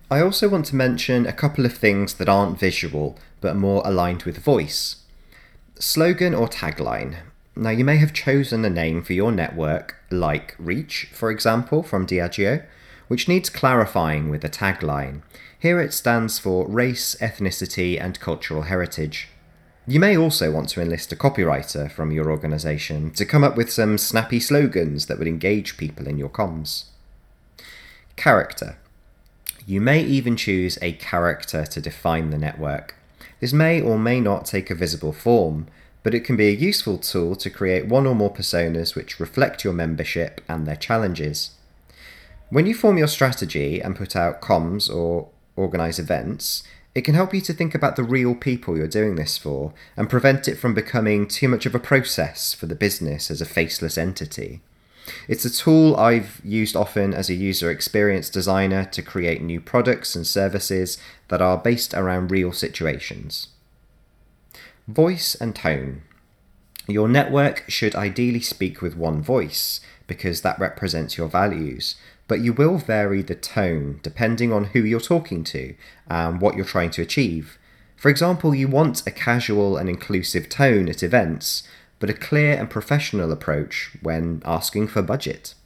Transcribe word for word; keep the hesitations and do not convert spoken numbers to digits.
I also want to mention a couple of things that aren't visual, but are more aligned with voice. Slogan or tagline. Now, you may have chosen a name for your network, like Reach, for example, from Diageo, which needs clarifying with a tagline. Here it stands for Race, Ethnicity and Cultural Heritage. You may also want to enlist a copywriter from your organisation to come up with some snappy slogans that would engage people in your comms. Character. You may even choose a character to define the network. This may or may not take a visible form, but it can be a useful tool to create one or more personas which reflect your membership and their challenges. When you form your strategy and put out comms or organise events, it can help you to think about the real people you're doing this for and prevent it from becoming too much of a process for the business as a faceless entity. It's a tool I've used often as a user experience designer to create new products and services that are based around real situations. Voice and tone. Your network should ideally speak with one voice because that represents your values, but you will vary the tone depending on who you're talking to and what you're trying to achieve. For example, you want a casual and inclusive tone at events, but a clear and professional approach when asking for budget.